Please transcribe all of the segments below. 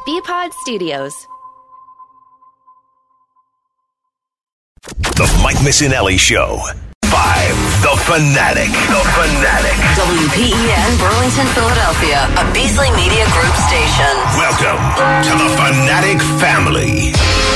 BPod Studios. The Mike Missinelli Show. 5, The Fanatic. WPEN Burlington, Philadelphia, a Beasley Media Group station. Welcome to the Fanatic family.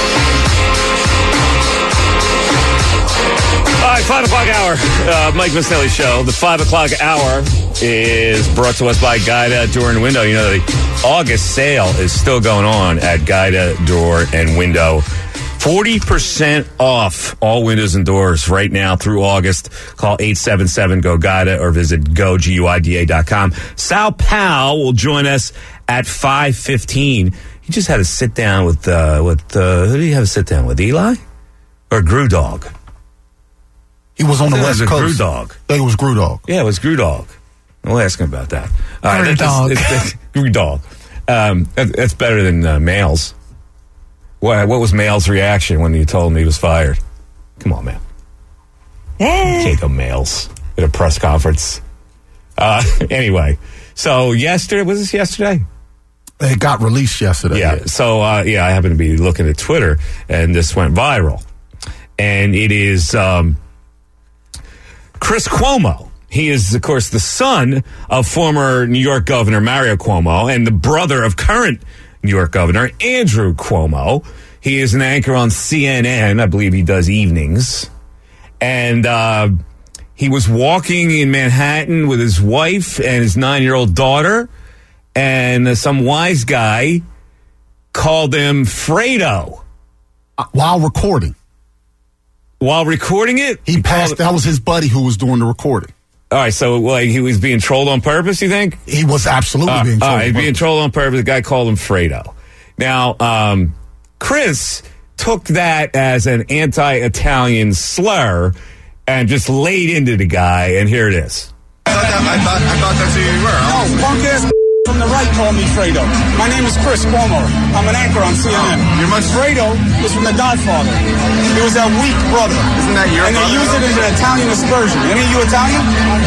All right, 5 o'clock hour, Mike Missinelli Show. The 5 o'clock hour is brought to us by Guida Door and Window. You know, the August sale is still going on at Guida Door and Window. 40% off all windows and doors right now through August. Call 877-GO-GUIDA or visit GoGuida.com. Sal Powell will join us at 5:15. He just had a sit down with who did he have a sit down with? Eli or Grew Dog? He was on the West Coast. Grew Dog. I think it was Grew Dog. Yeah, it was Grew Dog. We'll ask him about that. All Grew Dog. Grew Dog. That's better than Males. What was Males' reaction when you told him he was fired? Come on, man. You can't go Males at a press conference. Anyway, so yesterday, was this yesterday? It got released yesterday. Yeah. So, I happened to be looking at Twitter, and this went viral. And it is Chris Cuomo. He is, of course, the son of former New York Governor Mario Cuomo and the brother of current New York Governor Andrew Cuomo. He is an anchor on CNN. I believe he does evenings. And he was walking in Manhattan with his wife and his 9-year-old daughter. And some wise guy called him Fredo. While recording. While recording it? He passed. That was his buddy who was doing the recording. All right, so like he was being trolled on purpose, you think? He was absolutely being trolled. Being trolled on purpose. The guy called him Fredo. Now, Chris took that as an anti-Italian slur and just laid into the guy, and here it is. I thought that's who you were. No, punk ass from the right call me Fredo. My name is Chris Cuomo. I'm an anchor on CNN. Fredo is from The Godfather. He was that weak brother. Isn't that your And they use it as an Italian aspersion. Any of you Italian?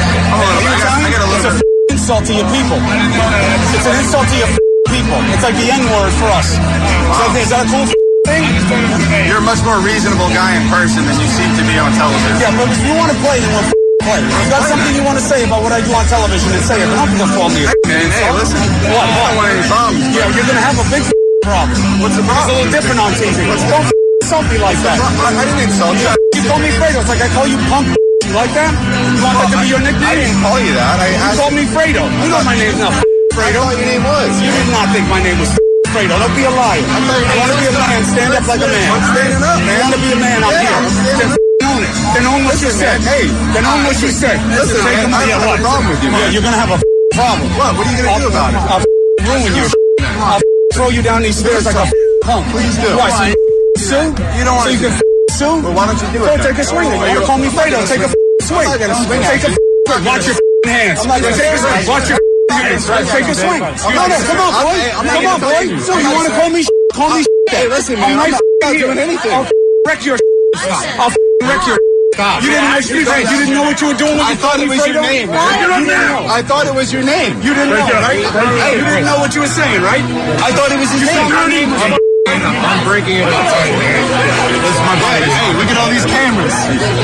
I got a little It's an insult to your people. It's an insult to your people. It's like the N-word for us. So is that a cool thing? You're a much more reasonable guy in person than you seem to be on television. Yeah, but if you want to play, then we'll play. If you got something you want to say about what I do on television, then say it. But don't call me a Man, hey, listen. What? I don't want any problems. Yeah, you're going to have a big problem. What's the It's a problem? little different on TV. Don't insult me like that. I didn't insult you. You call me Fredo. It's like I call you punk. You like that? You want that to be your nickname? I didn't call you that. You called me Fredo. You know my name's not I Fredo. thought your name was. You did not think my name was Fredo. Don't be a liar. I thought your You name want to be a was- man? Stand up like a man. I'm standing up, man. You want to be a man? I'm Yeah, here. I'm standing up. Then own it. Then own what you Listen, said. man, hey. Then own what you said. Listen, Say man, to me, I don't have a problem with you, man. Yeah, you're going to have a problem. What? What are you going to do about it? I'll ruin you. I'll throw you down these stairs like a punk. Please do. Why? So you sue? You don't So want you can sue? Well, why don't you do it Go then? take a swing. You want to call me Fredo? Take a swing. I'm not gonna swing Take at a you. watch your hands. I'm not gonna Take a swing. swing. Watch your hands. Take a swing. Come on, boy. I'm not Come on, boy. gonna- So you want to call me? Call me. Hey, listen, man. I'm I'm right not here. doing anything. I'll wreck your. I'll wreck your. You didn't know what you were doing when I you thought called it me was your Fredo? name. You didn't know. I thought it was your name. You didn't know, right? Hey, You didn't know what you were saying, right? I thought it was your name. Your name was. I'm breaking it up. This is my buddy. Hey, look at all these cameras.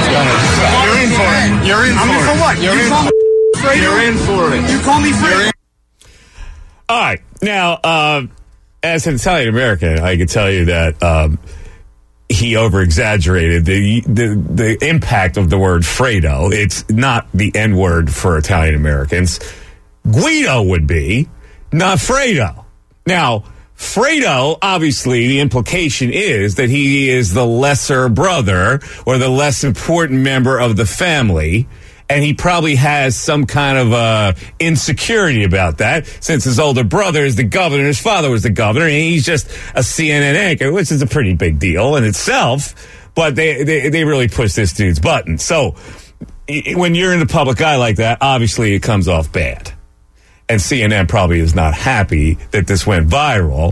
You're in for it. You're in I'm in for what? You're You in call me Fredo? You're in for it. You call me Fredo? All right. Now, as an Italian American, I can tell you that he over-exaggerated the impact of the word Fredo. It's not the N-word for Italian Americans. Guido would be, not Fredo. Now, Fredo, obviously, the implication is that he is the lesser brother or the less important member of the family. And he probably has some kind of insecurity about that, since his older brother is the governor, his father was the governor, and he's just a CNN anchor, which is a pretty big deal in itself. But they really push this dude's button. So when you're in the public eye like that, obviously it comes off bad. And CNN probably is not happy that this went viral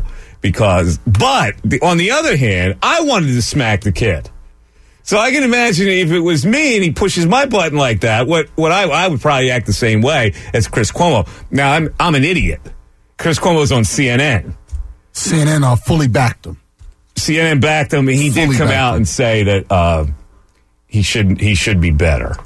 but on the other hand, I wanted to smack the kid. So I can imagine if it was me and he pushes my button like that, what I would probably act the same way as Chris Cuomo. Now I'm an idiot. Chris Cuomo's on CNN. CNN fully backed him. CNN backed him, and he did come out and say that he should be better.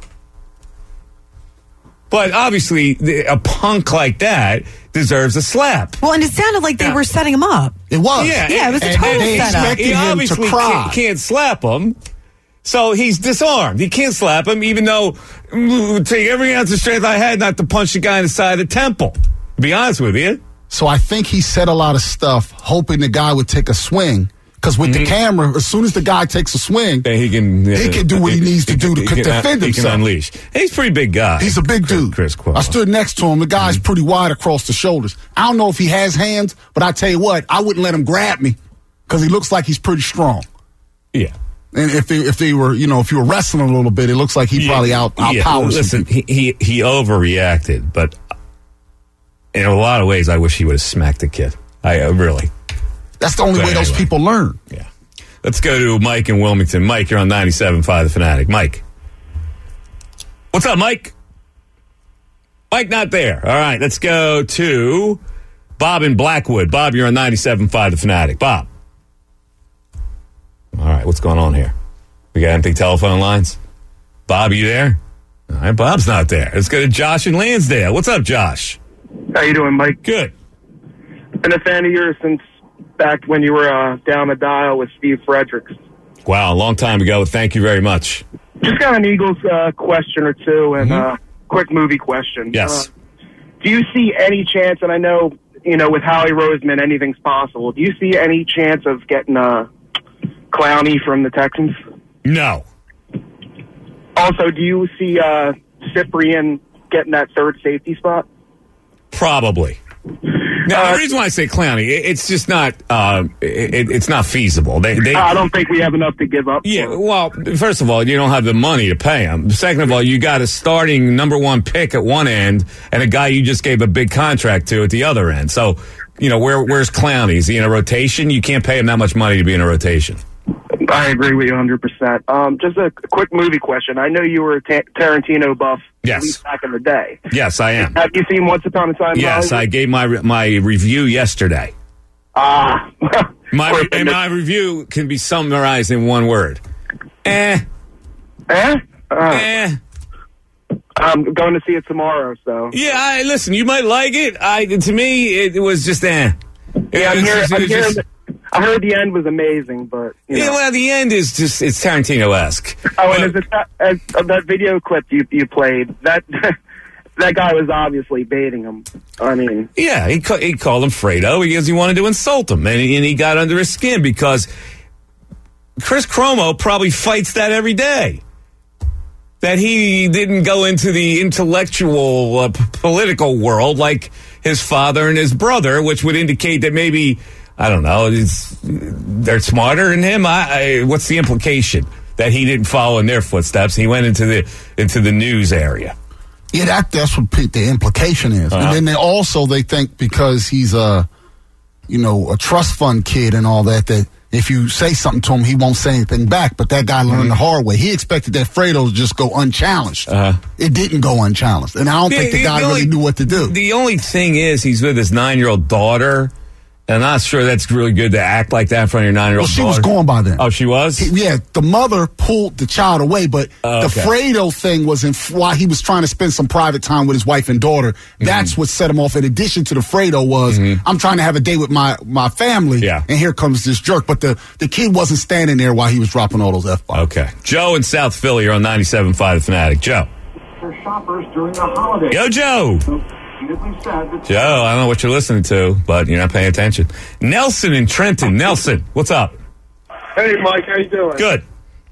But obviously, a punk like that deserves a slap. Well, and it sounded like they were setting him up. It was. Yeah, it was a total setup. He obviously can't slap him, so he's disarmed. He can't slap him, even though take every ounce of strength I had not to punch the guy in the side of the temple. To be honest with you. So I think he said a lot of stuff, hoping the guy would take a swing. Because with the camera, as soon as the guy takes a swing, then he can do what he needs to do to defend himself. He can unleash. He's a pretty big guy. He's a big dude. Chris Cuomo. I stood next to him. The guy's pretty wide across the shoulders. I don't know if he has hands, but I tell you what, I wouldn't let him grab me because he looks like he's pretty strong. Yeah. And if you were wrestling a little bit, it looks like he probably outpowers. Listen, he overreacted, but in a lot of ways, I wish he would have smacked the kid. I really. That's the only way those people learn. Yeah. Let's go to Mike in Wilmington. Mike, you're on 97.5 The Fanatic. Mike. What's up, Mike? Mike, not there. All right, let's go to Bob in Blackwood. Bob, you're on 97.5 The Fanatic. Bob. All right, what's going on here? We got empty telephone lines? Bob, you there? All right, Bob's not there. Let's go to Josh in Lansdale. What's up, Josh? How you doing, Mike? Good. Been a fan of yours since back when you were down the dial with Steve Fredericks. Wow, a long time ago. Thank you very much. Just got an Eagles question or two and quick movie question. Yes. Do you see any chance, and I know, with Howie Roseman, anything's possible. Do you see any chance of getting Clowney from the Texans? No. Also, do you see Cyprien getting that third safety spot? Probably. Now, the reason why I say Clowney, it's just not. It's not feasible. I don't think we have enough to give up. Yeah. Well, first of all, you don't have the money to pay him. Second of all, you got a starting number one pick at one end and a guy you just gave a big contract to at the other end. So, where's Clowney? Is he in a rotation? You can't pay him that much money to be in a rotation. I agree with you 100%. Just a quick movie question. I know you were a Tarantino buff. Yes. At least back in the day. Yes, I am. Have you seen Once Upon a Time? Yes, I gave my review yesterday. My review can be summarized in one word. I'm going to see it tomorrow, so. Yeah, listen, you might like it. To me, it was just Yeah, I heard the end was amazing, but the end is just it's Tarantino-esque. Oh, and that video clip you played, that guy was obviously baiting him. I mean, yeah, he called him Fredo because he wanted to insult him, and he got under his skin because Chris Cuomo probably fights that every day. That he didn't go into the intellectual political world like his father and his brother, which would indicate that maybe. I don't know. They're smarter than him. What's the implication that he didn't follow in their footsteps? He went into the news area. Yeah, that's what the implication is. And then they think because he's a trust fund kid and all that if you say something to him, he won't say anything back. But that guy learned the hard way. He expected that Fredo to just go unchallenged. It didn't go unchallenged, and I don't think the guy really knew what to do. The only thing is, he's with his 9-year-old daughter. And I'm not sure that's really good to act like that in front of your 9-year-old daughter. She was gone by then. Oh, she was? The mother pulled the child away, but the Fredo thing was while he was trying to spend some private time with his wife and daughter. That's what set him off. In addition to the Fredo was, I'm trying to have a day with my family, and here comes this jerk. But the kid wasn't standing there while he was dropping all those F-bombs. Okay. Joe in South Philly, you're on 97.5 The Fanatic. Joe. For shoppers during the holidays. Yo, Joe. Joe, I don't know what you're listening to, but you're not paying attention. Nelson in Trenton. Nelson, what's up? Hey, Mike, how you doing? Good.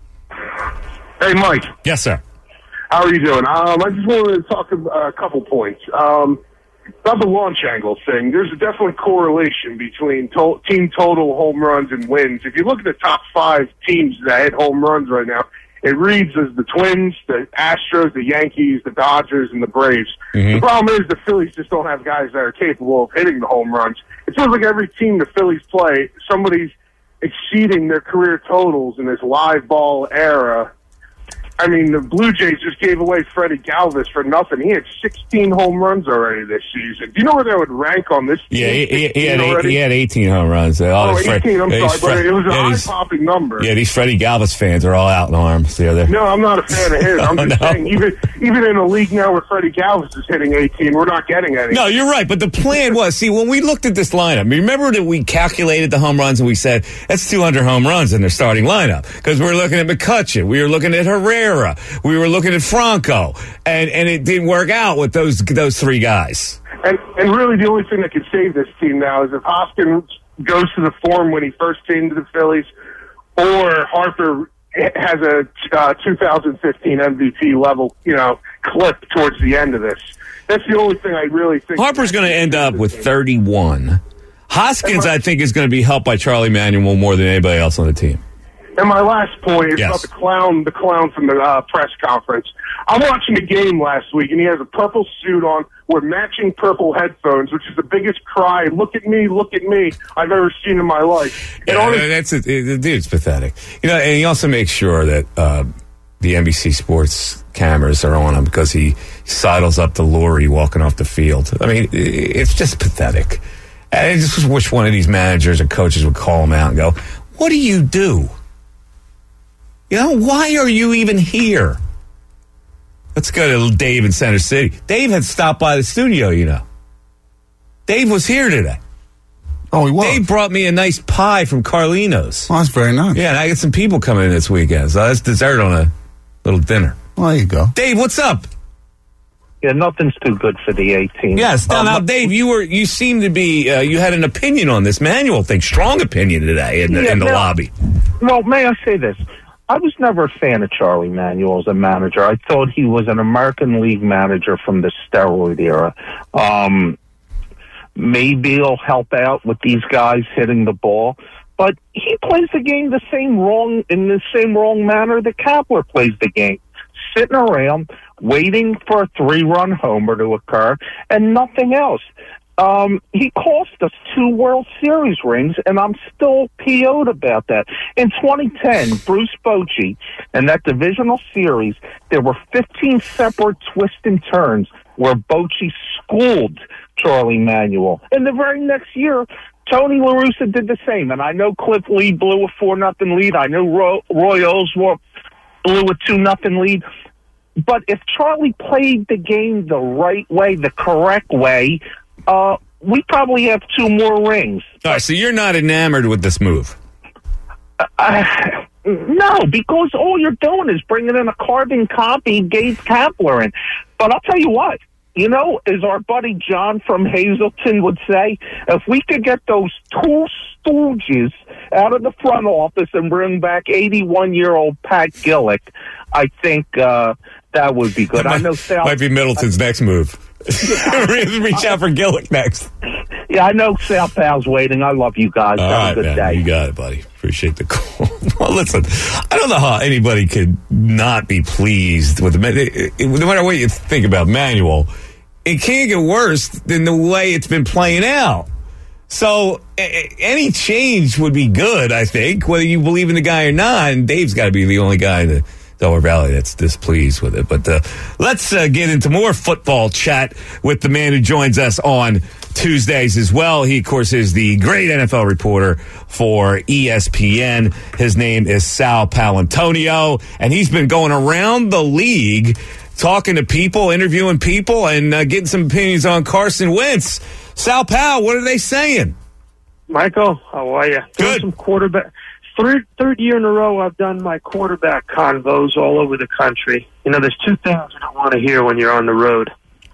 Hey, Mike. Yes, sir. How are you doing? I just wanted to talk a couple points. About the launch angle thing, there's a definite correlation between team total home runs and wins. If you look at the top 5 teams that hit home runs right now, it reads as the Twins, the Astros, the Yankees, the Dodgers, and the Braves. The problem is the Phillies just don't have guys that are capable of hitting the home runs. It feels like every team the Phillies play, somebody's exceeding their career totals in this live ball era. I mean, the Blue Jays just gave away Freddie Galvis for nothing. He had 16 home runs already this season. Do you know where that would rank on this team? Yeah, he had 18 home runs. 18, I'm sorry, but it was a high-popping number. Yeah, these Freddie Galvis fans are all out in arms. No, I'm not a fan of his. I'm just saying, even in a league now where Freddie Galvis is hitting 18, we're not getting any. No, you're right, but the plan was, see, when we looked at this lineup, remember that we calculated the home runs and we said, that's 200 home runs in their starting lineup, because we were looking at McCutchen, we were looking at Herrera, we were looking at Franco, and it didn't work out with those three guys. And really the only thing that can save this team now is if Hoskins goes to the form when he first came to the Phillies, or Harper has a 2015 MVP level, clip towards the end of this. That's the only thing I really think. Harper's going to end up with 31. Hoskins, I think, is going to be helped by Charlie Manuel more than anybody else on the team. And my last point is about the clown from the press conference. I'm watching the game last week, and he has a purple suit on with matching purple headphones, which is the biggest cry, look at me, I've ever seen in my life. The dude's pathetic. And he also makes sure that the NBC Sports cameras are on him because he sidles up to Laurie walking off the field. I mean, it's just pathetic. I just wish one of these managers or coaches would call him out and go, what do you do? Why are you even here? Let's go to Dave in Center City. Dave had stopped by the studio, Dave was here today. Oh, he was? Dave brought me a nice pie from Carlino's. Oh, that's very nice. Yeah, and I got some people coming in this weekend, so that's dessert on a little dinner. Well, there you go. Dave, what's up? Yeah, nothing's too good for the 18. Yes. Now, Dave, you seem to be, you had an opinion on this Manuel thing, strong opinion today in the lobby. Well, may I say this? I was never a fan of Charlie Manuel as a manager. I thought he was an American League manager from the steroid era. Maybe he'll help out with these guys hitting the ball, but he plays the game in the same wrong manner that Kapler plays the game. Sitting around, waiting for a 3-run homer to occur, and nothing else. He cost us 2 World Series rings, and I'm still PO'd about that. In 2010, Bruce Bochy, in that divisional series, there were 15 separate twists and turns where Bochy schooled Charlie Manuel. And the very next year, Tony La Russa did the same. And I know Cliff Lee blew a 4-0 lead. I know Roy Oswalt blew a 2-0 lead. But if Charlie played the game the right way, the correct way, we probably have 2 more rings. All right, so you're not enamored with this move? No, because all you're doing is bringing in a carbon copy Gabe Kapler in. But I'll tell you what, as our buddy John from Hazleton would say, if we could get those 2 stooges out of the front office and bring back 81-year-old Pat Gillick, I think that would be good. I know Sal might be Middleton's next move. Reach out for Gillick next. Yeah, I know Sal Pal's waiting. I love you guys. Have a good day. You got it, buddy. Appreciate the call. Well, listen, I don't know how anybody could not be pleased with no matter what you think about Manuel, it can't get worse than the way it's been playing out. So any change would be good, I think, whether you believe in the guy or not. And Dave's got to be the only guy in the Delaware Valley that's displeased with it. But let's get into more football chat with the man who joins us on Tuesdays as well. He, of course, is the great NFL reporter for ESPN. His name is Sal Paolantonio, and he's been going around the league talking to people, interviewing people, and getting some opinions on Carson Wentz. Sal Pal, what are they saying? Michael, how are you? Good. Some quarterback. Third year in a row I've done my quarterback convos all over the country. There's 2 things you don't want to hear when you're on the road.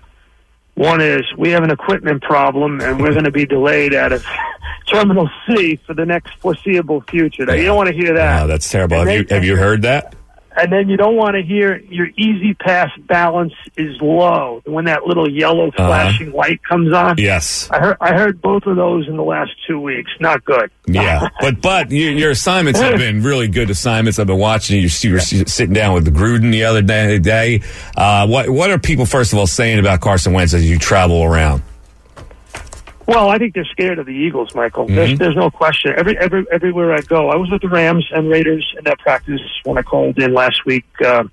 One is we have an equipment problem and we're going to be delayed out of Terminal C for the next foreseeable future. Now, you don't want to hear that. No, that's terrible. Have you heard that? And then you don't want to hear your easy pass balance is low when that little yellow flashing light comes on. Yes. I heard both of those in the last 2 weeks. Not good. Yeah, but your assignments have been really good assignments. I've been watching you. You were sitting down with the Gruden the other day. What are people, first of all, saying about Carson Wentz as you travel around? Well, I think they're scared of the Eagles, Michael. Mm-hmm. There's no question. Everywhere I go, I was with the Rams and Raiders in that practice when I called in last week.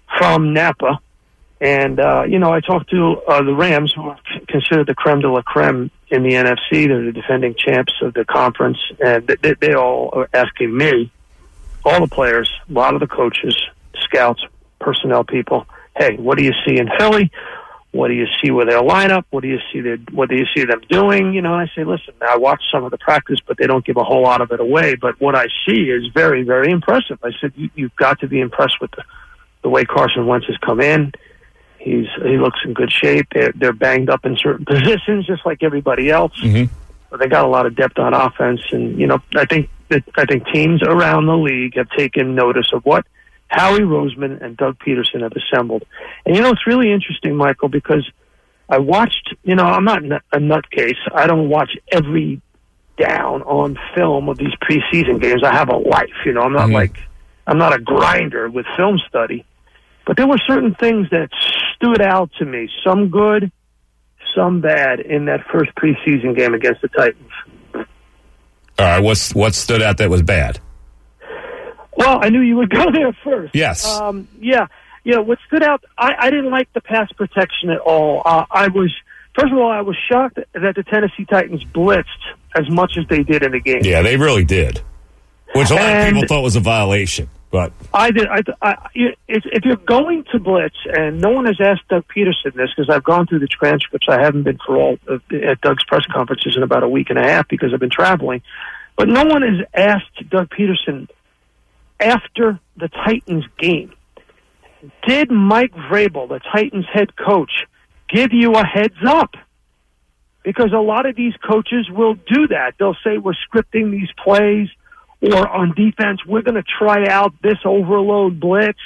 from Napa. And, I talked to the Rams, who are considered the creme de la creme in the NFC. They're the defending champs of the conference. And they all are asking me, all the players, a lot of the coaches, scouts, personnel people, hey, what do you see in Philly? What do you see with their lineup? What do you see them doing? And I say, listen, I watched some of the practice, but they don't give a whole lot of it away. But what I see is very, very impressive. I said, you've got to be impressed with the way Carson Wentz has come in. He looks in good shape. They're banged up in certain positions, just like everybody else. Mm-hmm. But they got a lot of depth on offense, and I think teams around the league have taken notice of what Howie Roseman and Doug Peterson have assembled. And it's really interesting, Michael, because I watched. I'm not a nutcase. I don't watch every down on film of these preseason games. I have a life. I'm not I'm not a grinder with film study. But there were certain things that stood out to me, some good, some bad, in that first preseason game against the Titans. All right, what stood out that was bad? Well, I knew you would go there first. Yes. What stood out, I didn't like the pass protection at all. First of all, I was shocked that the Tennessee Titans blitzed as much as they did in the game. Yeah, they really did, which a lot of people thought was a violation. But I did. If you're going to blitz, and no one has asked Doug Peterson this, because I've gone through the transcripts. I haven't been for all at Doug's press conferences in about a week and a half because I've been traveling. But no one has asked Doug Peterson after the Titans game, did Mike Vrabel, the Titans head coach, give you a heads up? Because a lot of these coaches will do that. They'll say, we're scripting these plays. Or on defense, we're going to try out this overload blitz.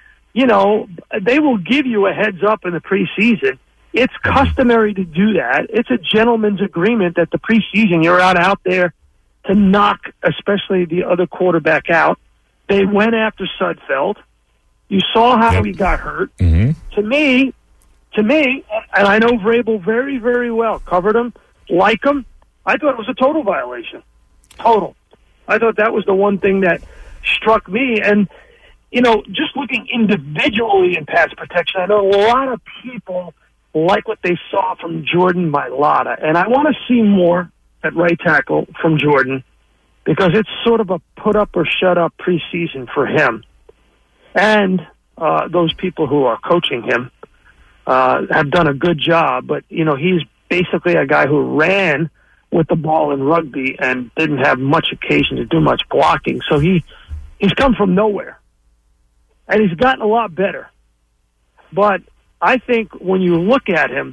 They will give you a heads up in the preseason. It's customary to do that. It's a gentleman's agreement that the preseason you're out there to knock, especially the other quarterback out. They went after Sudfeld. You saw how he got hurt. Mm-hmm. To me, and I know Vrabel very, very well, covered him, like him. I thought it was a total violation. Total. I thought that was the one thing that struck me. And, just looking individually in pass protection, I know a lot of people like what they saw from Jordan Mailata. And I want to see more at right tackle from Jordan because it's sort of a put up or shut up preseason for him. And those people who are coaching him have done a good job. But, he's basically a guy who ran with the ball in rugby and didn't have much occasion to do much blocking. So he's come from nowhere. And he's gotten a lot better. But I think when you look at him,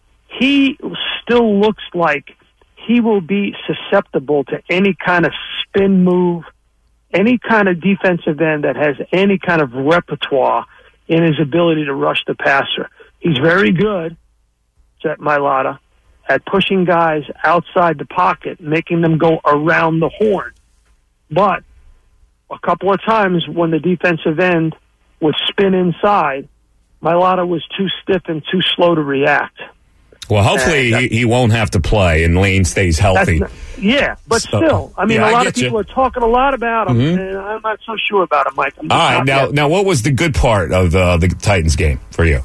he still looks like he will be susceptible to any kind of spin move, any kind of defensive end that has any kind of repertoire in his ability to rush the passer. He's very good, Jet Mailata, at pushing guys outside the pocket, making them go around the horn. But a couple of times when the defensive end would spin inside, Mailata was too stiff and too slow to react. Well, hopefully he won't have to play and Lane stays healthy. But still, a lot of people are talking a lot about him, and I'm not so sure about him, Mike. All right, now what was the good part of the Titans game for you?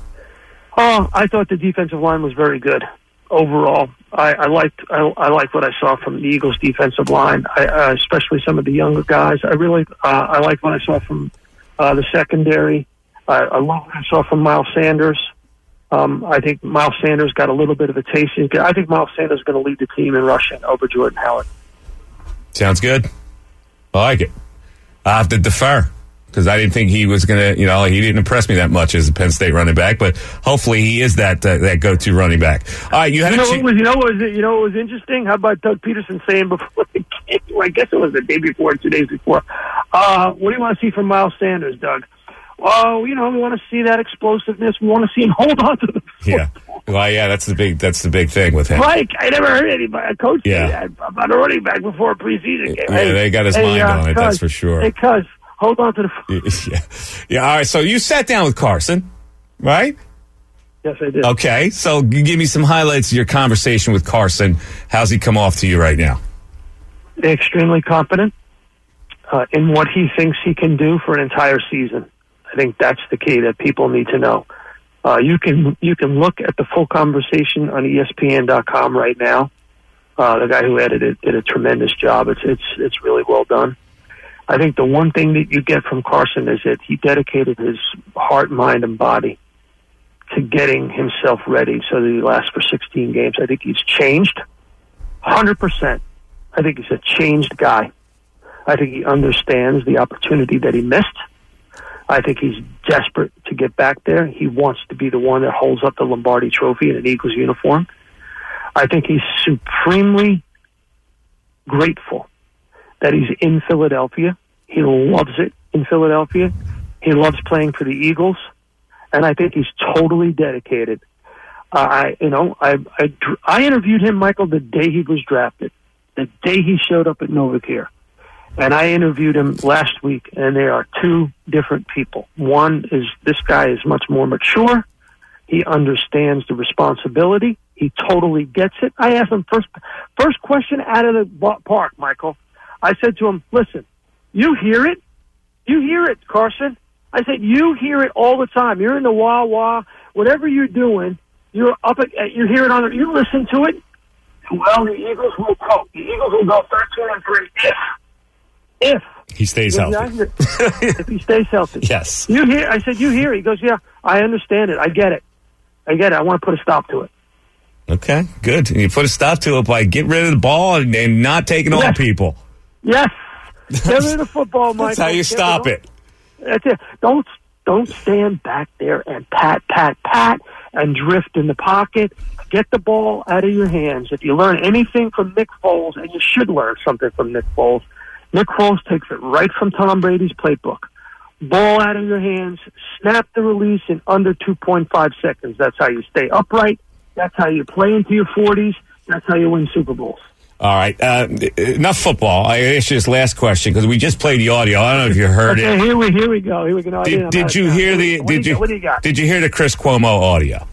I thought the defensive line was very good. Overall, I liked what I saw from the Eagles' defensive line, especially some of the younger guys. I liked what I saw from the secondary. I love what I saw from Miles Sanders. I think Miles Sanders got a little bit of a taste. I think Miles Sanders is going to lead the team in rushing over Jordan Howard. Sounds good. I like it. I have to defer because I didn't think he was going to, he didn't impress me that much as a Penn State running back, but hopefully he is that go-to running back. All right, what was interesting? How about Doug Peterson saying before the game, I guess it was the day before, 2 days before, what do you want to see from Miles Sanders, Doug? Oh, we want to see that explosiveness. We want to see him hold on to the football. Yeah. Well, yeah, that's the big thing with him. Mike, I never heard anybody, a coach say that about a running back before a preseason game. Yeah, they got his mind on it, that's for sure. Hey, cuz, hold on to the Yeah, all right, so you sat down with Carson, right? Yes, I did. Okay, so give me some highlights of your conversation with Carson. How's he come off to you right now? Extremely confident in what he thinks he can do for an entire season. I think that's the key that people need to know. You can look at the full conversation on ESPN.com right now. The guy who edited it did a tremendous job. It's really well done. I think the one thing that you get from Carson is that he dedicated his heart, mind, and body to getting himself ready so that he lasts for 16 games. I think he's changed 100%. I think he's a changed guy. I think he understands the opportunity that he missed. I think he's desperate to get back there. He wants to be the one that holds up the Lombardi Trophy in an Eagles uniform. I think he's supremely grateful that he's in Philadelphia. He loves it in Philadelphia. He loves playing for the Eagles, and I think he's totally dedicated. I interviewed him, Michael, the day he was drafted, the day he showed up at Novacare, and I interviewed him last week. And they are two different people. One is this guy is much more mature. He understands the responsibility. He totally gets it. I asked him first question out of the park, Michael. I said to him, listen, you hear it? You hear it, Carson. I said, you hear it all the time. You're in the Wawa, whatever you're doing, you hear it on the, you listen to it. Well, the Eagles will cope. The Eagles will go 13-3 if he stays healthy. If he stays healthy. Yes. You hear? I said, you hear? He goes, yeah, I understand it. I get it. I want to put a stop to it. Okay, good. And you put a stop to it by getting rid of the ball and not taking on people. Yes. Get rid of the football, Michael. That's how you stop it. That's it. Don't stand back there and pat, and drift in the pocket. Get the ball out of your hands. If you learn anything from Nick Foles, and you should learn something from Nick Foles takes it right from Tom Brady's playbook. Ball out of your hands, snap the release in under 2.5 seconds. That's how you stay upright. That's how you play into your 40s. That's how you win Super Bowls. All right, enough football. I asked you this last question because we just played the audio. I don't know if you heard it. Here we go. No, did you hear the? What do you got? Did you hear the Chris Cuomo audio?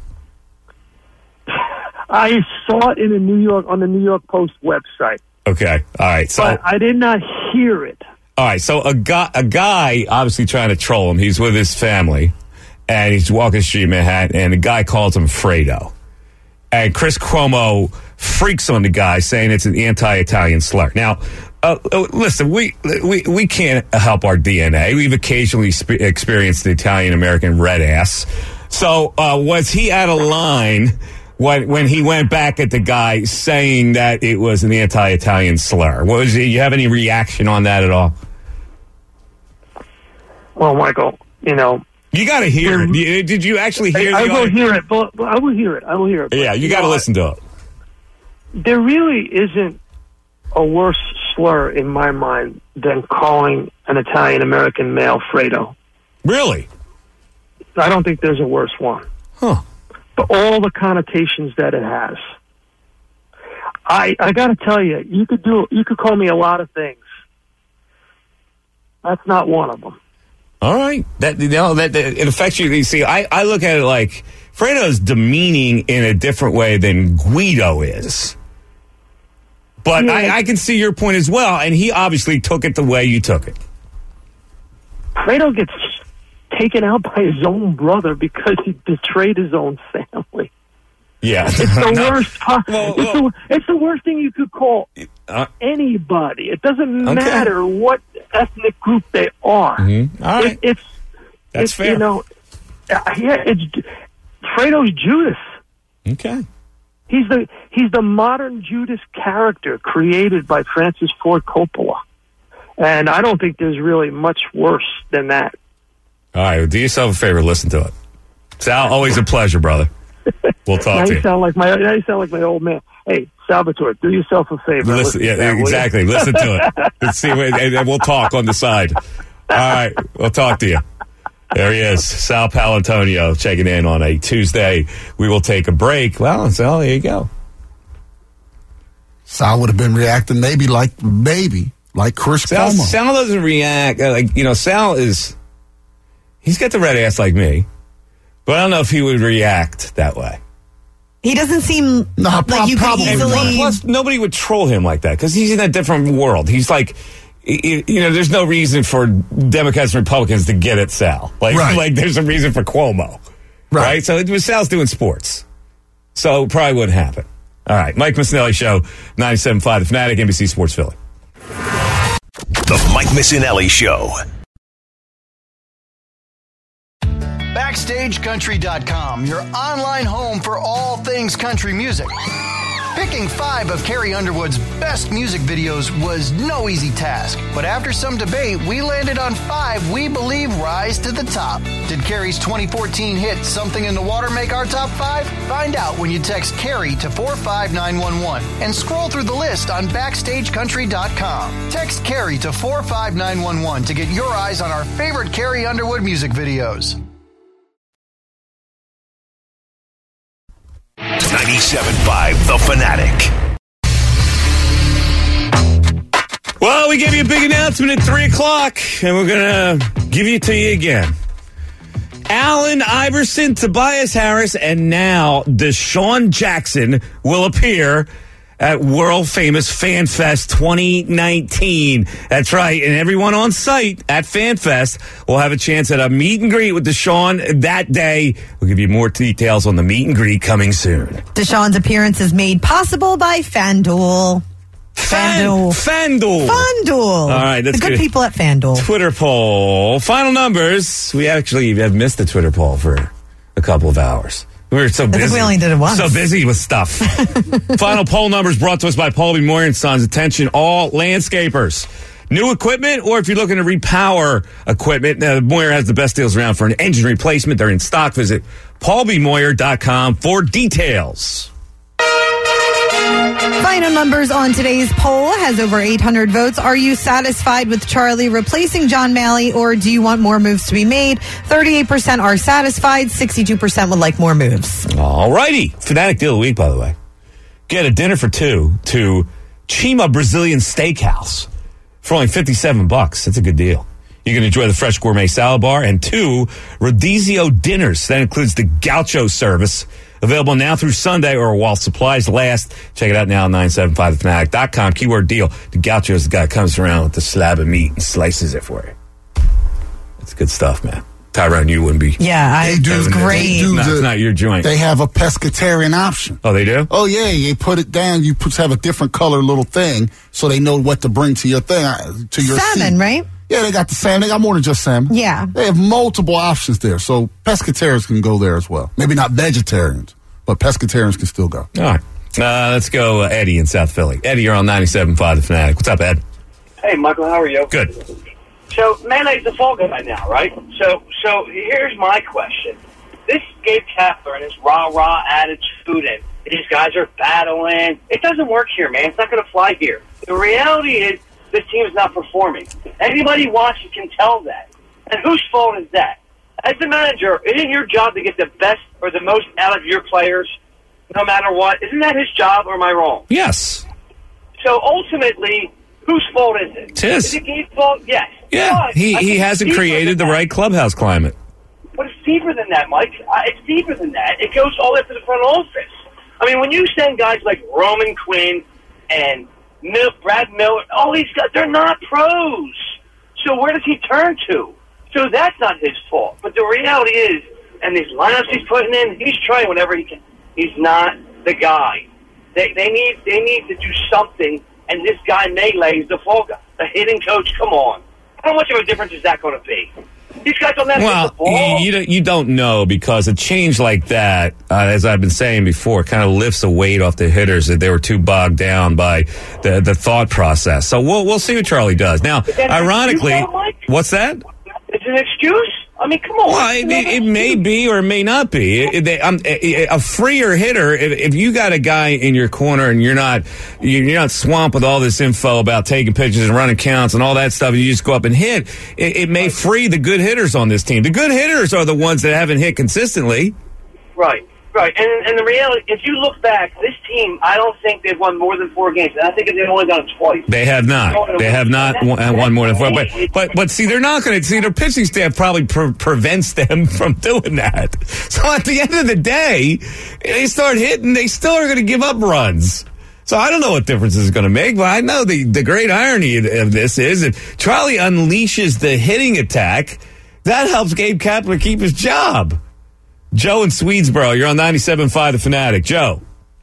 I saw it in on the New York Post website. Okay, all right. So but I did not hear it. All right, so a guy obviously trying to troll him. He's with his family, and he's walking the street in Manhattan, and the guy calls him Fredo. And Chris Cuomo freaks on the guy, saying it's an anti-Italian slur. Now, listen, we can't help our DNA. We've occasionally experienced the Italian-American red ass. So was he out of line when he went back at the guy saying that it was an anti-Italian slur? You have any reaction on that at all? Well, Michael, you got to hear it. Did you actually hear it? I will hear it. I will hear it. Yeah, you got to listen to it. There really isn't a worse slur in my mind than calling an Italian-American male Fredo. Really? I don't think there's a worse one. Huh. But all the connotations that it has. I got to tell you, you could call me a lot of things. That's not one of them. All right. That it affects you. You see, I look at it like Fredo's demeaning in a different way than Guido is. But yeah. I can see your point as well, and he obviously took it the way you took it. Fredo gets taken out by his own brother because he betrayed his own family. Yeah. It's the worst. It's the worst thing you could call anybody. It doesn't matter what ethnic group they are. Mm-hmm. All right. That's fair. It's Fredo's Judas. Okay. He's the modern Judas character created by Francis Ford Coppola. And I don't think there's really much worse than that. All right, well, do yourself a favor, listen to it. Sal, always a pleasure, brother. We'll talk to you. Now you sound like my old man. Hey, Salvatore, do yourself a favor. Listen exactly. Listen to it. Let's see, and we'll talk on the side. All right, we'll talk to you. There he is, Sal Paolantonio, checking in on a Tuesday. We will take a break. Well, Sal, there you go. Sal would have been reacting maybe like Chris Cuomo. Sal doesn't react. Sal is... He's got the red ass like me, but I don't know if he would react that way. He doesn't seem like you could easily... Plus, nobody would troll him like that because he's in a different world. He's like... there's no reason for Democrats and Republicans to get at Sal. Like there's a reason for Cuomo. Right? So Sal's doing sports. So it probably wouldn't happen. All right. Mike Missinelli Show, 97.5 The Fanatic, NBC Sports Philly. The Mike Missinelli Show. BackstageCountry.com, your online home for all things country music. Picking 5 of Carrie Underwood's best music videos was no easy task. But after some debate, we landed on 5 we believe rise to the top. Did Carrie's 2014 hit Something in the Water make our top 5? Find out when you text Carrie to 45911 and scroll through the list on BackstageCountry.com. Text Carrie to 45911 to get your eyes on our favorite Carrie Underwood music videos. 97.5 The Fanatic. Well, we gave you a big announcement at 3 o'clock, and we're going to give it to you again. Allen Iverson, Tobias Harris, and now Deshaun Jackson will appear at world-famous FanFest 2019. That's right, and everyone on site at FanFest will have a chance at a meet and greet with Deshaun that day. We'll give you more details on the meet and greet coming soon. Deshaun's appearance is made possible by FanDuel. FanDuel. All right, that's the good people at FanDuel. Twitter poll. Final numbers. We actually have missed the Twitter poll for a couple of hours. We were so busy. I think we only did it once. So busy with stuff. Final poll numbers brought to us by Paul B. Moyer and Sons. Attention, all landscapers. New equipment, or if you're looking to repower equipment, Moyer has the best deals around for an engine replacement. They're in stock. Visit paulbmoyer.com for details. Final numbers on today's poll has over 800 votes. Are you satisfied with Charlie replacing John Malley, or do you want more moves to be made? 38% are satisfied. 62% would like more moves. All righty. Fanatic deal of the week, by the way. Get a dinner for 2 to Chima Brazilian Steakhouse for only $57. That's a good deal. You can enjoy the fresh gourmet salad bar and 2 Rodizio dinners. That includes the gaucho service. Available now through Sunday or while supplies last. Check it out now at 975thefanatic.com. Keyword deal. The gaucho is the guy who comes around with the slab of meat and slices it for you. It's good stuff, man. Tyrone, you wouldn't be. Yeah, they do. It's great. It's not your joint. They have a pescatarian option. Oh, they do? Oh, yeah. You put it down. You have a different color little thing so they know what to bring to your thing. To your salmon, seat. Right? Yeah, they got the salmon. They got more than just salmon. Yeah. They have multiple options there. So pescatarians can go there as well. Maybe not vegetarians, but pescatarians can still go. All right. Let's go Eddie in South Philly. Eddie, you're on 97.5 The Fanatic. What's up, Ed? Hey, Michael, how are you? Good. So, Mane's the fall guy now, right? So here's my question. This Gabe Kapler and his rah-rah attitude and these guys are battling. It doesn't work here, man. It's not going to fly here. The reality is this team is not performing. Anybody watching can tell that. And whose fault is that? As the manager, isn't your job to get the best or the most out of your players no matter what? Isn't that his job, or am I wrong? Yes. So ultimately, whose fault is it? It is. Is it Gabe's fault? Yes. Yeah, But he hasn't created the right clubhouse climate. But it's deeper than that, Mike. It's deeper than that. It goes all the way up to the front office. I mean, when you send guys like Roman Quinn and Brad Miller, all these guys, they're not pros. So where does he turn to? So that's not his fault. But the reality is, and these lineups he's putting in, he's trying whenever he can. He's not the guy. They need to do something, and this guy Melee is the fall guy. The hitting coach, come on. How much of a difference is that going to be? These guys don't have well, the ball. You don't know, because a change like that, as I've been saying before, kind of lifts a weight off the hitters that they were too bogged down by the thought process. So we'll see what Charlie does. Now, ironically, what's that? It's an excuse? I mean, come on. Well, it may be or it may not be. A freer hitter, if you got a guy in your corner and you're not swamped with all this info about taking pitches and running counts and all that stuff, and you just go up and hit, it may free the good hitters on this team. The good hitters are the ones that haven't hit consistently. Right. And the reality, if you look back, this team, I don't think they've won more than 4 games. And I think they've only done it twice. They have not. They have not won more than 4. But see, they're not going to. See, their pitching staff probably prevents them from doing that. So at the end of the day, they start hitting, they still are going to give up runs. So I don't know what difference it's going to make, but I know the great irony of this is that Charlie unleashes the hitting attack. That helps Gabe Kapler keep his job. Joe in Swedesboro, you're on 97.5 The Fanatic. Joe.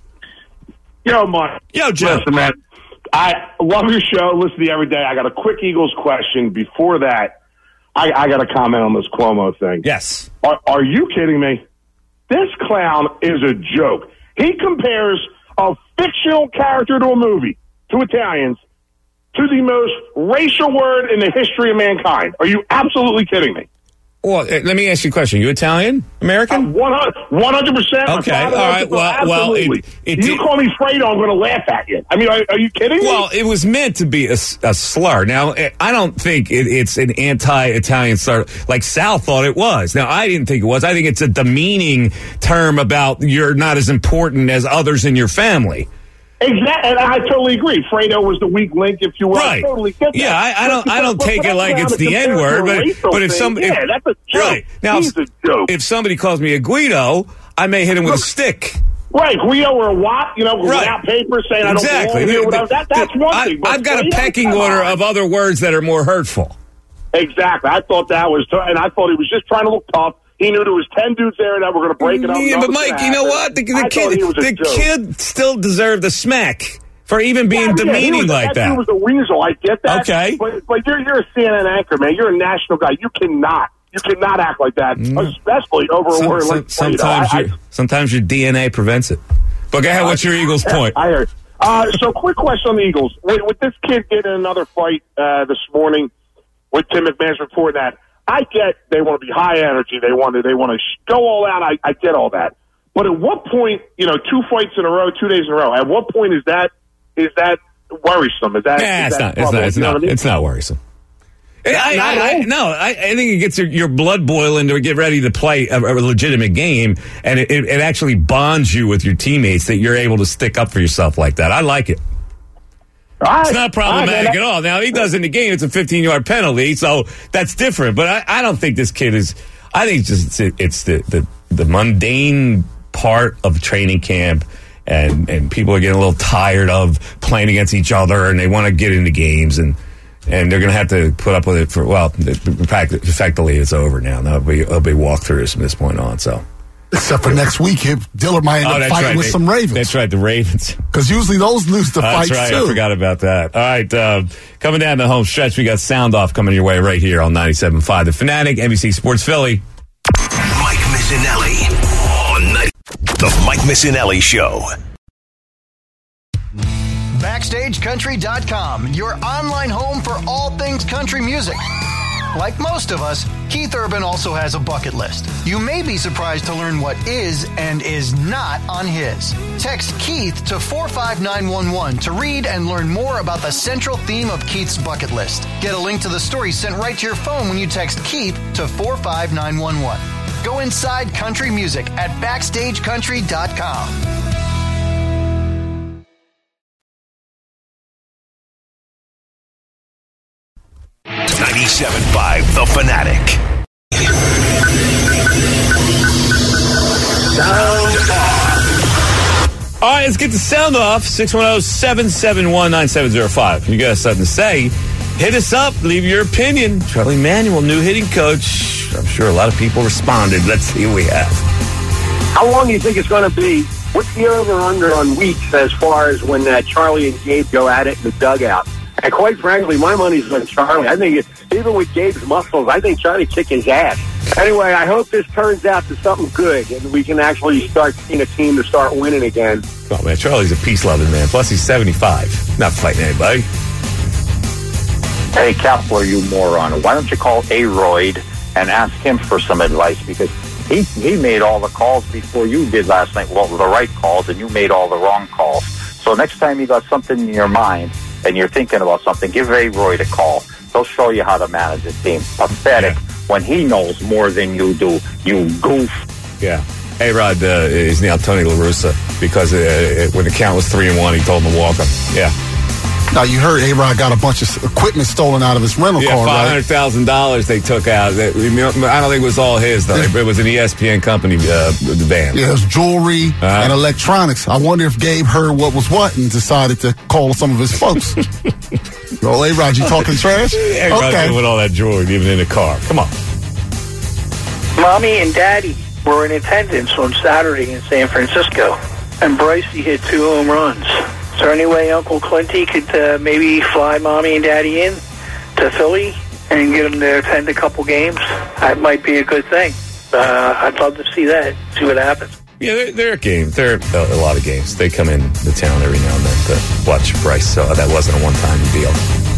Yo, Mark. Yo, Joe. Listen, man, I love your show. Listen to you every day. I got a quick Eagles question. Before that, I got to comment on this Cuomo thing. Yes. Are you kidding me? This clown is a joke. He compares a fictional character to a movie, to Italians, to the most racial word in the history of mankind. Are you absolutely kidding me? Well, let me ask you a question. You Italian? American? 100%. Okay, all right. Well, you call me Fredo, I'm going to laugh at you. I mean, are you kidding me? Well, it was meant to be a slur. Now, I don't think it's an anti-Italian slur like Sal thought it was. Now, I didn't think it was. I think it's a demeaning term about you're not as important as others in your family. Exactly, and I totally agree. Fredo was the weak link, if you will. Right. I totally get that. Yeah, I don't take it like it's the N word, but if somebody, that's a joke. Right now, He's a joke. If somebody calls me a Guido, I may hit him with a stick. Right, Guido or a Watt, without paper saying I don't belong here. That's one thing. I've got a pecking order of other words that are more hurtful. Exactly. I thought that was, and I thought he was just trying to look tough. He knew there was 10 dudes there that were going to break it up. Yeah, but Mike, you know what? The kid still deserved a smack for even being demeaning like that. He was a weasel. I get that. Okay. But you're a CNN anchor, man. You're a national guy. You cannot act like that, especially over a word like sometimes your DNA prevents it. But go ahead, what's your Eagles point? I heard. So quick question on the Eagles. With this kid getting another fight this morning with Tim McMahon's reporting that, I get they want to be high energy. They want to go all out. I get all that. But at what point, 2 fights in a row, 2 days in a row, at what point is that worrisome? It's not worrisome. I think it gets your blood boiling to get ready to play a legitimate game, and it actually bonds you with your teammates that you're able to stick up for yourself like that. I like it. It's not problematic at all. Now, he does in the game, it's a 15-yard penalty, so that's different. But I don't think this kid is... I think it's the mundane part of training camp, and people are getting a little tired of playing against each other, and they want to get into games, and they're going to have to put up with it for... Well, effectively, it's over now. There'll be walkthroughs from this point on, so... Except for next week, Dillard might end up fighting with some Ravens. That's right, the Ravens. Because usually those lose the fight, that's right, too. I forgot about that. All right, coming down the home stretch, we got Sound Off coming your way right here on 97.5 The Fanatic, NBC Sports Philly. Mike Missinelli on The Mike Missinelli Show. BackstageCountry.com, your online home for all things country music. Like most of us, Keith Urban also has a bucket list. You may be surprised to learn what is and is not on his. Text Keith to 45911 to read and learn more about the central theme of Keith's bucket list. Get a link to the story sent right to your phone when you text Keith to 45911. Go inside country music at BackstageCountry.com. 97.5 The Fanatic. Sound Off. All right, let's get the Sound Off. 610-771-9705. You got something to say, hit us up. Leave your opinion. Charlie Manuel, new hitting coach. I'm sure a lot of people responded. Let's see what we have. How long do you think it's going to be? What's the over-under on weeks as far as when Charlie and Gabe go at it in the dugout? And quite frankly, my money's on Charlie. I think even with Gabe's muscles, I think Charlie kick his ass. Anyway, I hope this turns out to something good, and we can actually start seeing a team to start winning again. Oh, man, Charlie's a peace-loving man. Plus, he's 75. Not fighting anybody. Hey, Kapler, you moron. Why don't you call Aroyd and ask him for some advice? Because he made all the calls before you did last night. Well, the right calls, and you made all the wrong calls. So next time you got something in your mind and you're thinking about something, give Aroyd a call. He'll show you how to manage a team. Pathetic when he knows more than you do, you goof. Yeah. A-Rod is now Tony La Russa because when the count was 3-1, he told him to walk him. Yeah. Now, you heard A-Rod got a bunch of equipment stolen out of his rental car, right? $500,000 they took out. I don't think it was all his, though. It was an ESPN company van. Yeah, it was jewelry and electronics. I wonder if Gabe heard what was what and decided to call some of his folks. Yo, A-Rod, you talking trash? Okay. With all that jewelry, even in the car. Come on. Mommy and Daddy were in attendance on Saturday in San Francisco, and Brycey hit 2 home runs. Is there any way Uncle Clinty could maybe fly Mommy and Daddy in to Philly and get them to attend a couple games? That might be a good thing. I'd love to see that, see what happens. Yeah, there are games. There are a lot of games. They come in the town every now and then to watch Bryce, so that wasn't a one-time deal.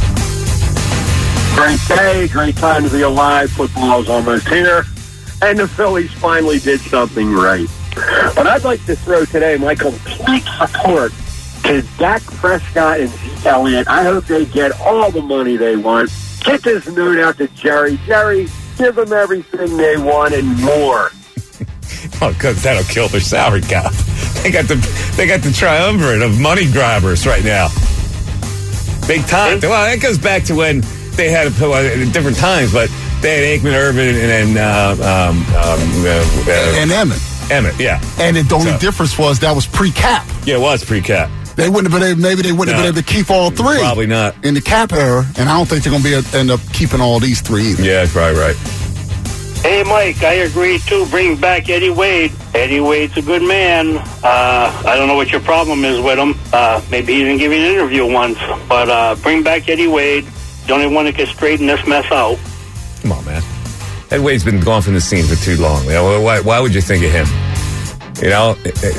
Great day, great time to be alive. Football's almost here, and the Phillies finally did something right. But I'd like to throw today my complete support to Dak Prescott and Zeke Elliott. I hope they get all the money they want. Get this note out to Jerry. Jerry, give them everything they want and more. Oh, because that'll kill their salary cap. They got the triumvirate of money grabbers right now. Big time. Well, that goes back to when they had different times, but they had Aikman, Irvin, and Emmett, yeah. And the only difference was that was pre-cap. Yeah, it was pre-cap. They wouldn't have been able, maybe they wouldn't have been able to keep all three. Probably not. In the cap era, and I don't think they're going to end up keeping all these three either. Yeah, that's probably right. Hey, Mike, I agree, too. Bring back Eddie Wade. Eddie Wade's a good man. I don't know what your problem is with him. Maybe he didn't give you an interview once. But bring back Eddie Wade. The only one that can straighten this mess out. Come on, man. Ed Wade's been gone from the scene for too long. You know, why would you think of him? You know,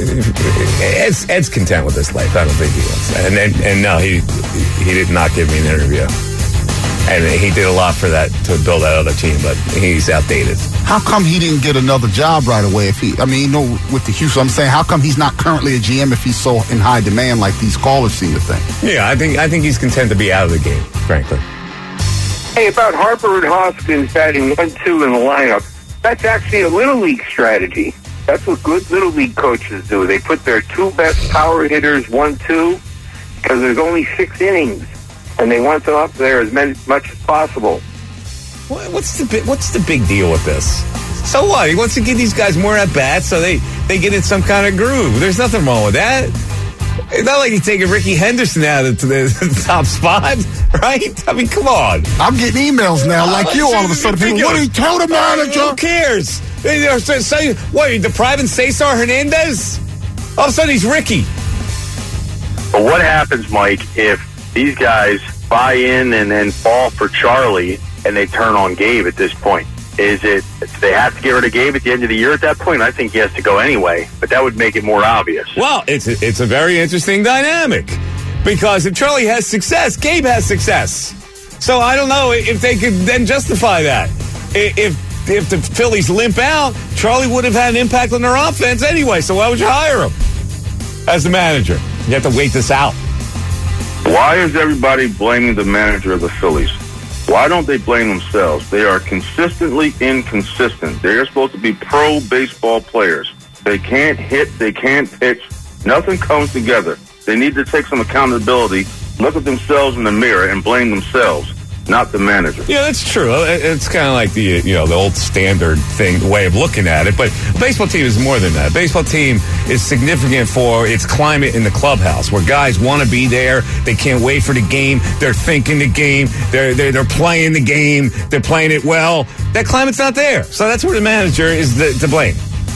Ed's content with his life. I don't think he is. And no, he did not give me an interview. And he did a lot for that, to build that other team, but he's outdated. How come he didn't get another job right away? With the Houston, I'm saying, how come he's not currently a GM if he's so in high demand like these callers seem to think? Yeah, I think he's content to be out of the game, frankly. Hey, about Harper and Hoskins batting 1-2 in the lineup, that's actually a Little League strategy. That's what good Little League coaches do. They put their 2 best power hitters 1-2 because there's only 6 innings, and they want them up there as much as possible. What's the big deal with this? So what? He wants to give these guys more at bats so they get in some kind of groove. There's nothing wrong with that. It's not like he's taking Ricky Henderson out of the top spot, right? I mean, come on. I'm getting emails now, like you, all of a sudden. People, what do you tell the manager? Who cares? What, are you depriving Cesar Hernandez? All of a sudden, he's Ricky. But what happens, Mike, if these guys buy in and then fall for Charlie and they turn on Gabe at this point? Is it they have to get rid of Gabe at the end of the year at that point? I think he has to go anyway, but that would make it more obvious. Well, it's a very interesting dynamic because if Charlie has success, Gabe has success. So I don't know if they could then justify that. If the Phillies limp out, Charlie would have had an impact on their offense anyway, so why would you hire him as the manager? You have to wait this out. Why is everybody blaming the manager of the Phillies? Why don't they blame themselves? They are consistently inconsistent. They're supposed to be pro baseball players. They can't hit. They can't pitch. Nothing comes together. They need to take some accountability, look at themselves in the mirror, and blame themselves, not the manager. Yeah, that's true. It's kind of like the old standard way of looking at it. But a baseball team is more than that. A baseball team is significant for its climate in the clubhouse, where guys want to be there. They can't wait for the game. They're thinking the game. They're playing the game. They're playing it well. That climate's not there. So that's where the manager is to blame.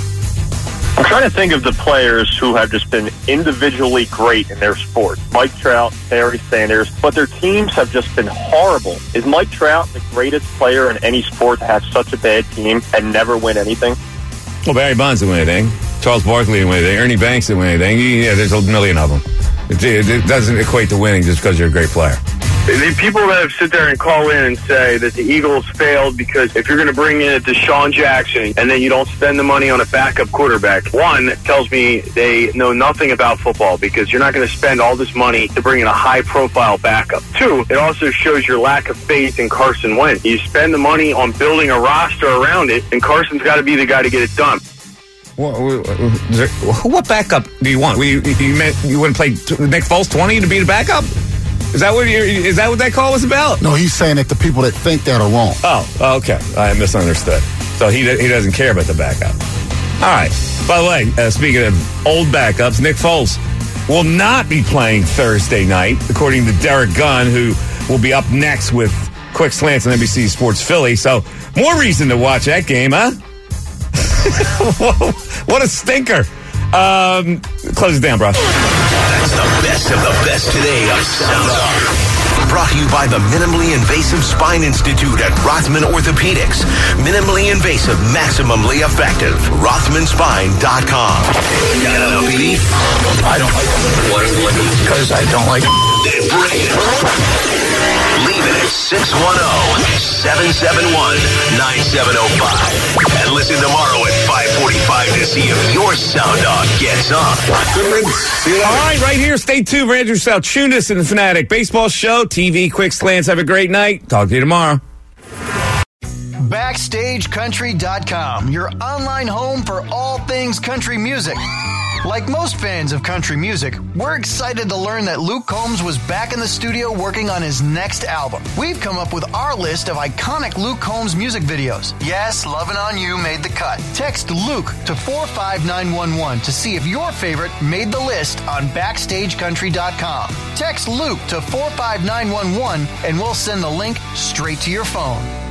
I'm trying to think of the players who have just been individually great in their sport. Mike Trout, Barry Sanders, but their teams have just been horrible. Is Mike Trout the greatest player in any sport to have such a bad team and never win anything? Well, Barry Bonds didn't win anything. Charles Barkley didn't win anything. Ernie Banks didn't win anything. Yeah, there's a million of them. It doesn't equate to winning just because you're a great player. The people that sit there and call in and say that the Eagles failed because if you're going to bring in a Deshaun Jackson and then you don't spend the money on a backup quarterback, one, tells me they know nothing about football because you're not going to spend all this money to bring in a high-profile backup. Two, it also shows your lack of faith in Carson Wentz. You spend the money on building a roster around it, and Carson's got to be the guy to get it done. What backup do you want? You want to play Nick Foles 20 to be the backup? Is that what that call was about? No, he's saying that the people that think that are wrong. Oh, okay. I misunderstood. So he doesn't care about the backup. All right. By the way, speaking of old backups, Nick Foles will not be playing Thursday night, according to Derek Gunn, who will be up next with Quick Slants on NBC Sports Philly. So more reason to watch that game, huh? What a stinker. Close it down, bro. That's the best of the best today of Sound Off. Brought to you by the Minimally Invasive Spine Institute at Rothman Orthopedics. Minimally invasive, maximally effective. RothmanSpine.com. Got a beef? I don't like it. What? Because I don't like it. Then bring it. Leave it at 610-771-9705. And listen tomorrow at 5:45 to see if your sound dog gets on. All right, here. Stay tuned for Andrew Salchunas and the Fanatic Baseball Show. TV, Quick Slants. Have a great night. Talk to you tomorrow. BackstageCountry.com, your online home for all things country music. Like most fans of country music, we're excited to learn that Luke Combs was back in the studio working on his next album. We've come up with our list of iconic Luke Combs music videos. Yes, Lovin' On You made the cut. Text Luke to 45911 to see if your favorite made the list on BackstageCountry.com. Text Luke to 45911 and we'll send the link straight to your phone.